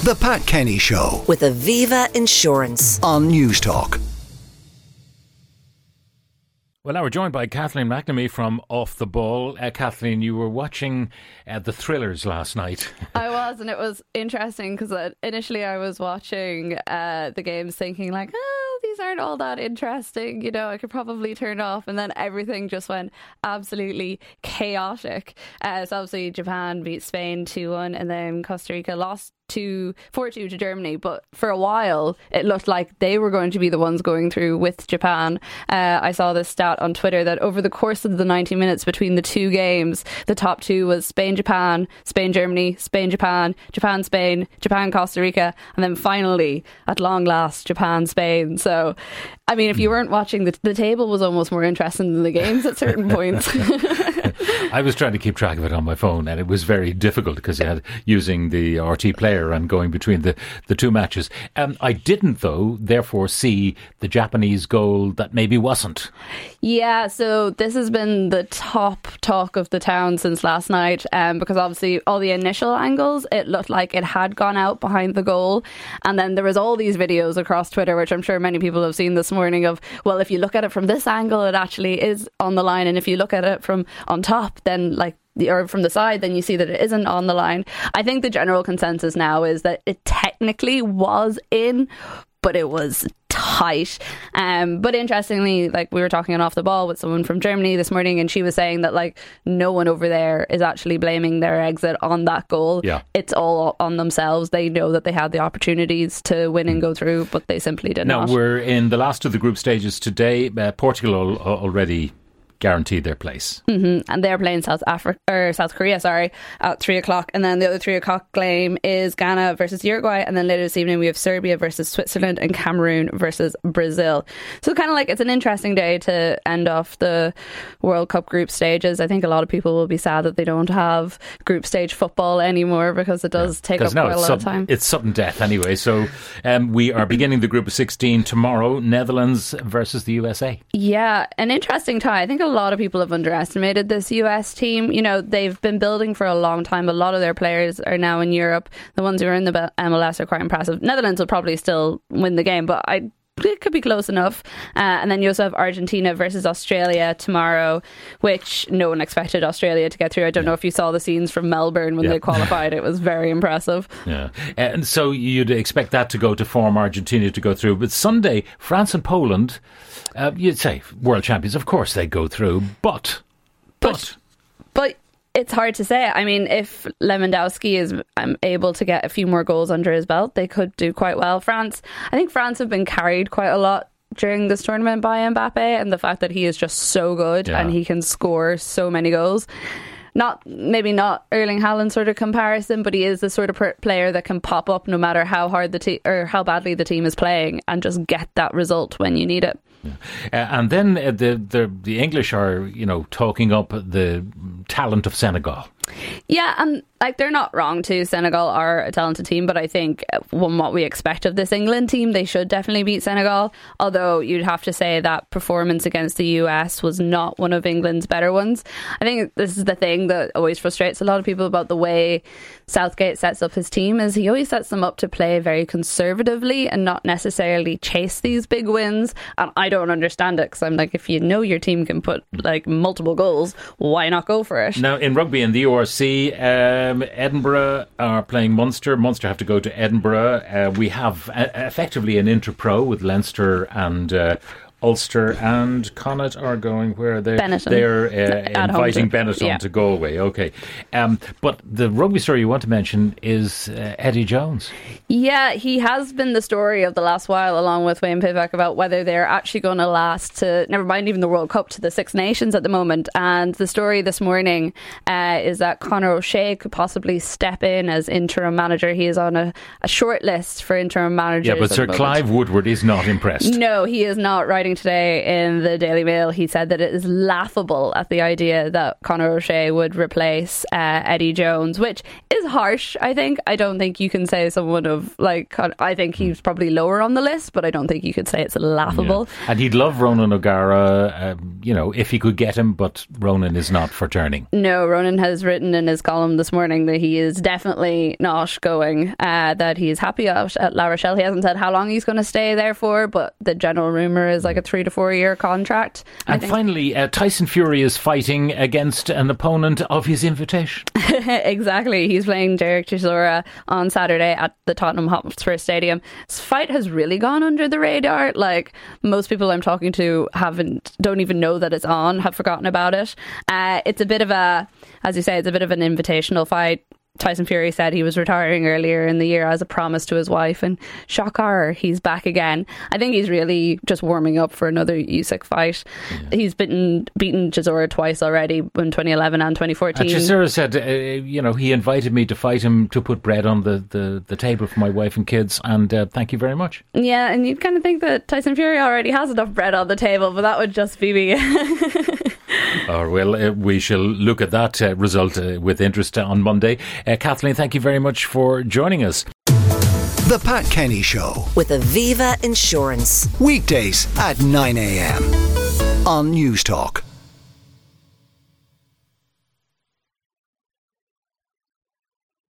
The Pat Kenny Show with Aviva Insurance on News Talk. Well, now we're joined by Kathleen McNamee from Off the Ball. Kathleen, you were watching the Thrillers last night. I was, and it was interesting because initially I was watching the games thinking like, these aren't all that interesting. You know, I could probably turn it off. And then everything just went absolutely chaotic. So obviously Japan beat Spain 2-1, and then Costa Rica lost 4-2 to Germany, but for a while it looked like they were going to be the ones going through with Japan. I saw this stat on Twitter that over the course of the 90 minutes between the two games, the top two was Spain-Japan, Spain-Germany, Spain-Japan, Japan-Spain, Japan-Costa Rica, and then finally, at long last, Japan-Spain. So, I mean, if you weren't watching, the table was almost more interesting than the games at certain points. I was trying to keep track of it on my phone, and it was very difficult because I had using the RT player and going between the two matches. I didn't, though, therefore see the Japanese goal that maybe wasn't. Yeah, so this has been the top talk of the town since last night, because obviously all the initial angles, it looked like it had gone out behind the goal. And then there was all these videos across Twitter, which I'm sure many people have seen this morning, of, well, if you look at it from this angle, it actually is on the line. And if you look at it from on top, then or from the side, then you see that it isn't on the line. I think the general consensus now is that it technically was in, but it was tight. But interestingly, like, we were talking on Off the Ball with someone from Germany this morning, and she was saying that like no one over there is actually blaming their exit on that goal. Yeah. It's all on themselves. They know that they had the opportunities to win and go through, but they simply did not. Now, we're in the last of the group stages today. Portugal already guaranteed their place. And they're playing South Korea, at 3 o'clock. And then the other 3 o'clock game is Ghana versus Uruguay. And then later this evening we have Serbia versus Switzerland and Cameroon versus Brazil. So kind of like, it's an interesting day to end off the World Cup group stages. I think a lot of people will be sad that they don't have group stage football anymore, because it does take up quite a lot of time. It's sudden death anyway. So we are beginning the group of 16 tomorrow. Netherlands versus the USA. Yeah, an interesting tie. I think a lot of people have underestimated this US team. You know, they've been building for a long time. A lot of their players are now in Europe. The ones who are in the MLS are quite impressive. Netherlands will probably still win the game, but it could be close enough. And then you also have Argentina versus Australia tomorrow, which no one expected Australia to get through. I don't know if you saw the scenes from Melbourne when they qualified. It was very impressive. Yeah. And so you'd expect that to go to form, Argentina to go through. But Sunday, France and Poland, you'd say world champions, of course they go through. But it's hard to say. I mean, if Lewandowski is able to get a few more goals under his belt, they could do quite well. I think France have been carried quite a lot during this tournament by Mbappe, and the fact that he is just so good and he can score so many goals. Maybe not Erling Haaland sort of comparison, but he is the sort of player that can pop up no matter how hard or how badly the team is playing, and just get that result when you need it. Yeah. And then the English are, talking up the talent of Senegal. Yeah, and like, they're not wrong too. Senegal are a talented team, but I think from what we expect of this England team, they should definitely beat Senegal. Although you'd have to say that performance against the US was not one of England's better ones. I think this is the thing that always frustrates a lot of people about the way Southgate sets up his team, is he always sets them up to play very conservatively and not necessarily chase these big wins. And I don't understand it, because I'm like, if you know your team can put like multiple goals, why not go for it? Now, in rugby in the ORC, Edinburgh are playing Munster. Munster have to go to Edinburgh. We have effectively an Inter-Pro with Leinster and Ulster, and Connacht are going where they're inviting Benetton to Galway. Okay, but the rugby story you want to mention is Eddie Jones. Yeah, he has been the story of the last while, along with Wayne Pivac, about whether they're actually going to last to, never mind even the World Cup, to the Six Nations at the moment. And the story this morning is that Conor O'Shea could possibly step in as interim manager. He is on a short list for interim managers. Yeah, but Sir Clive Woodward is not impressed. No, he is not, writing morning today in the Daily Mail, he said that it is laughable at the idea that Conor O'Shea would replace Eddie Jones, which is harsh, I think. I don't think you can say someone of, like, I think he's probably lower on the list, but I don't think you could say it's laughable. Yeah. And he'd love Ronan O'Gara, if he could get him, but Ronan is not for turning. No, Ronan has written in his column this morning that he is definitely not going, that he is happy out at La Rochelle. He hasn't said how long he's going to stay there for, but the general rumour is like a 3 to 4 year contract. And finally, Tyson Fury is fighting against an opponent of his invitation. Exactly. He's playing Derek Chisora on Saturday at the Tottenham Hotspur Stadium. This fight has really gone under the radar. Like, most people I'm talking to don't even know that it's on, have forgotten about it. It's a bit of as you say, it's a bit of an invitational fight. Tyson Fury said he was retiring earlier in the year as a promise to his wife, and shock horror, he's back again. I think he's really just warming up for another Usyk fight. Yeah. He's beaten Chisora twice already in 2011 and 2014. Chisora said, he invited me to fight him to put bread on the table for my wife and kids, and thank you very much. Yeah, and you'd kind of think that Tyson Fury already has enough bread on the table, but that would just be me. We shall look at that result with interest on Monday. Kathleen, thank you very much for joining us. The Pat Kenny Show with Aviva Insurance. Weekdays at 9 a.m. on News Talk.